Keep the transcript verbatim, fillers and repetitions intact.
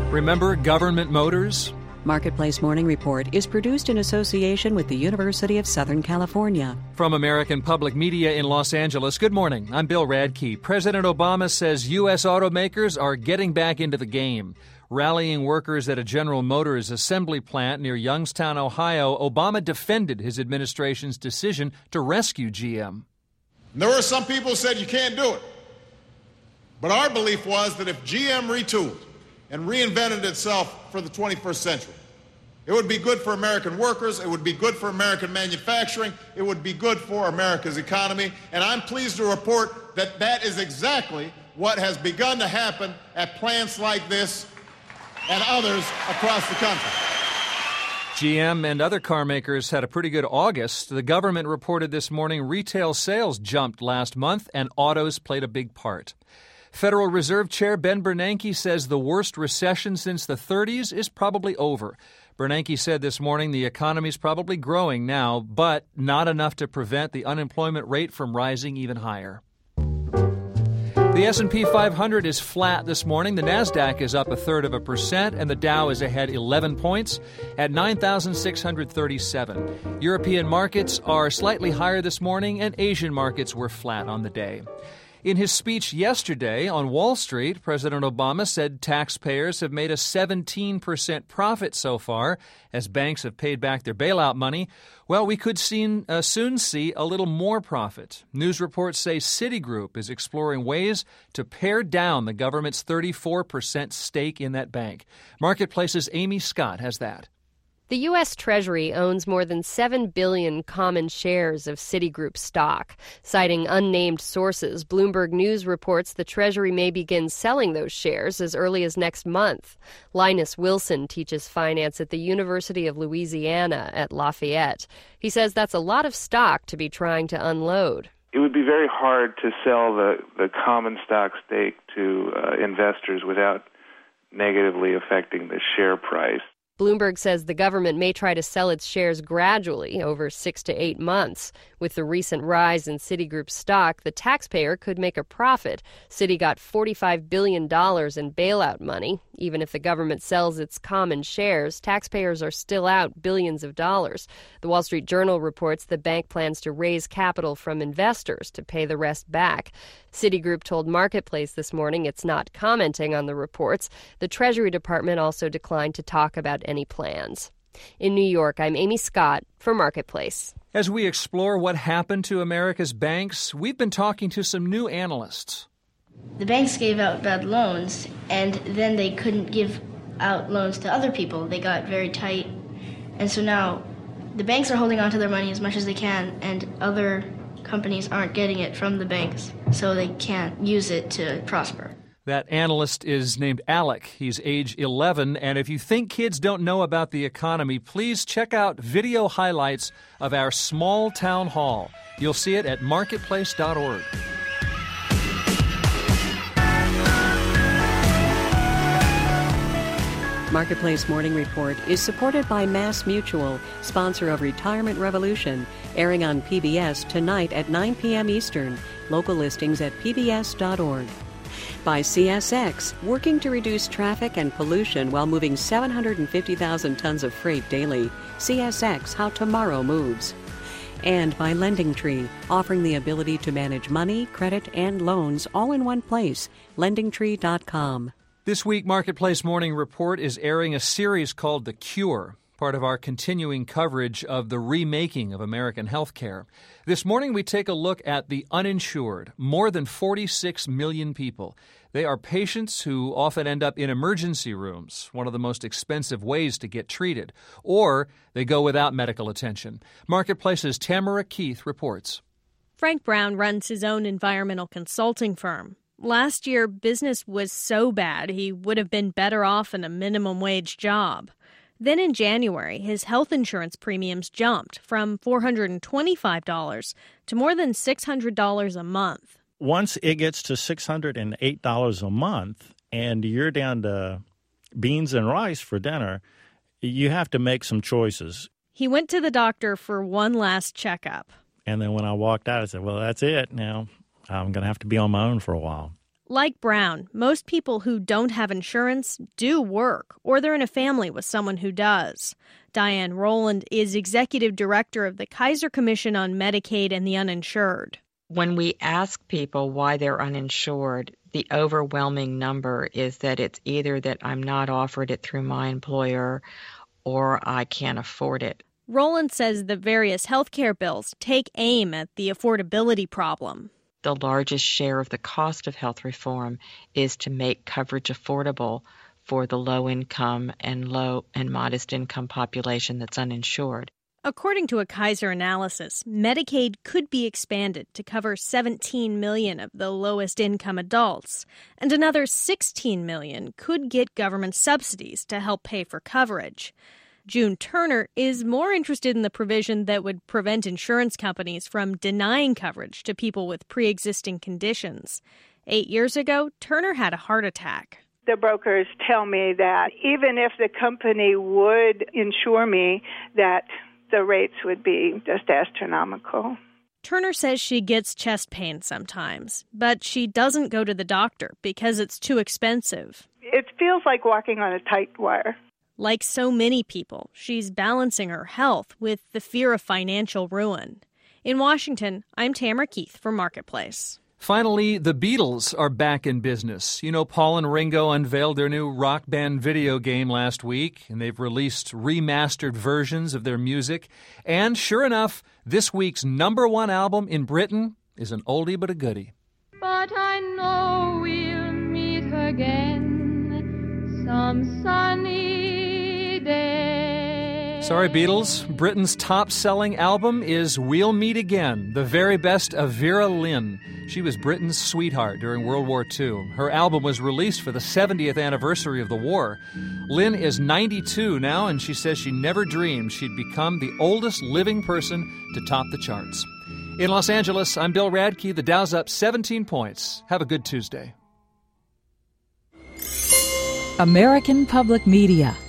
Remember Government Motors? Marketplace Morning Report is produced in association with the University of Southern California. From American Public Media in Los Angeles, good morning. I'm Bill Radke. President Obama says U S automakers are getting back into the game. Rallying workers at a General Motors assembly plant near Youngstown, Ohio, Obama defended his administration's decision to rescue G M. There were some people who said you can't do it. But our belief was that if G M retooled and reinvented itself for the twenty-first century, it would be good for American workers, it would be good for American manufacturing, it would be good for America's economy, and I'm pleased to report that that is exactly what has begun to happen at plants like this and others across the country. G M and other car makers had a pretty good August. The government reported this morning retail sales jumped last month, and autos played a big part. Federal Reserve Chair Ben Bernanke says the worst recession since the thirties is probably over. Bernanke said this morning the economy is probably growing now, but not enough to prevent the unemployment rate from rising even higher. The S and P five hundred is flat this morning. The Nasdaq is up a third of a percent, and the Dow is ahead eleven points at nine thousand six hundred thirty-seven. European markets are slightly higher this morning, and Asian markets were flat on the day. In his speech yesterday on Wall Street, President Obama said taxpayers have made a seventeen percent profit so far as banks have paid back their bailout money. Well, we could soon, uh, soon see a little more profit. News reports say Citigroup is exploring ways to pare down the government's thirty-four percent stake in that bank. Marketplace's Amy Scott has that. The U S. Treasury owns more than seven billion common shares of Citigroup stock. Citing unnamed sources, Bloomberg News reports the Treasury may begin selling those shares as early as next month. Linus Wilson teaches finance at the University of Louisiana at Lafayette. He says that's a lot of stock to be trying to unload. It would be very hard to sell the, the common stock stake to uh, investors without negatively affecting the share price. Bloomberg says the government may try to sell its shares gradually over six to eight months. With the recent rise in Citigroup stock, the taxpayer could make a profit. Citi got forty-five billion dollars in bailout money. Even if the government sells its common shares, taxpayers are still out billions of dollars. The Wall Street Journal reports the bank plans to raise capital from investors to pay the rest back. Citigroup told Marketplace this morning it's not commenting on the reports. The Treasury Department also declined to talk about any plans. In New York, I'm Amy Scott for Marketplace. As we explore what happened to America's banks, we've been talking to some new analysts. The banks gave out bad loans, and then they couldn't give out loans to other people. They got very tight, and so now the banks are holding on to their money as much as they can, and other companies aren't getting it from the banks, so they can't use it to prosper. That analyst is named Alec. He's age eleven, and if you think kids don't know about the economy, please check out video highlights of our small town hall. You'll see it at marketplace dot org. Marketplace Morning Report is supported by Mass Mutual, sponsor of Retirement Revolution, airing on P B S tonight at nine p.m. Eastern. Local listings at p b s dot org. By C S X, working to reduce traffic and pollution while moving seven hundred fifty thousand tons of freight daily. C S X, how tomorrow moves. And by Lending Tree, offering the ability to manage money, credit, and loans all in one place. lending tree dot com. This week, Marketplace Morning Report is airing a series called The Cure, part of our continuing coverage of the remaking of American healthcare. This morning, we take a look at the uninsured, more than forty-six million people. They are patients who often end up in emergency rooms, one of the most expensive ways to get treated, or they go without medical attention. Marketplace's Tamara Keith reports. Frank Brown runs his own environmental consulting firm. Last year, business was so bad he would have been better off in a minimum wage job. Then in January, his health insurance premiums jumped from four hundred twenty-five dollars to more than six hundred dollars a month. Once it gets to six hundred eight dollars a month and you're down to beans and rice for dinner, you have to make some choices. He went to the doctor for one last checkup. And then when I walked out, I said, well, that's it now. I'm going to have to be on my own for a while. Like Brown, most people who don't have insurance do work, or they're in a family with someone who does. Diane Rowland is executive director of the Kaiser Commission on Medicaid and the Uninsured. When we ask people why they're uninsured, the overwhelming number is that it's either that I'm not offered it through my employer or I can't afford it. Rowland says the various health care bills take aim at the affordability problem. The largest share of the cost of health reform is to make coverage affordable for the low-income and low and modest-income population that's uninsured. According to a Kaiser analysis, Medicaid could be expanded to cover seventeen million of the lowest-income adults, and another sixteen million could get government subsidies to help pay for coverage. June Turner is more interested in the provision that would prevent insurance companies from denying coverage to people with pre-existing conditions. Eight years ago, Turner had a heart attack. The brokers tell me that even if the company would insure me, that the rates would be just astronomical. Turner says she gets chest pain sometimes, but she doesn't go to the doctor because it's too expensive. It feels like walking on a tight wire. Like so many people, she's balancing her health with the fear of financial ruin. In Washington, I'm Tamara Keith for Marketplace. Finally, the Beatles are back in business. You know, Paul and Ringo unveiled their new Rock Band video game last week, and they've released remastered versions of their music. And sure enough, this week's number one album in Britain is an oldie but a goodie. But I know we'll meet again some sunny day. Sorry, Beatles. Britain's top-selling album is We'll Meet Again, the very best of Vera Lynn. She was Britain's sweetheart during World War Two. Her album was released for the seventieth anniversary of the war. Lynn is ninety-two now, and she says she never dreamed she'd become the oldest living person to top the charts. In Los Angeles, I'm Bill Radke. The Dow's up seventeen points. Have a good Tuesday. American Public Media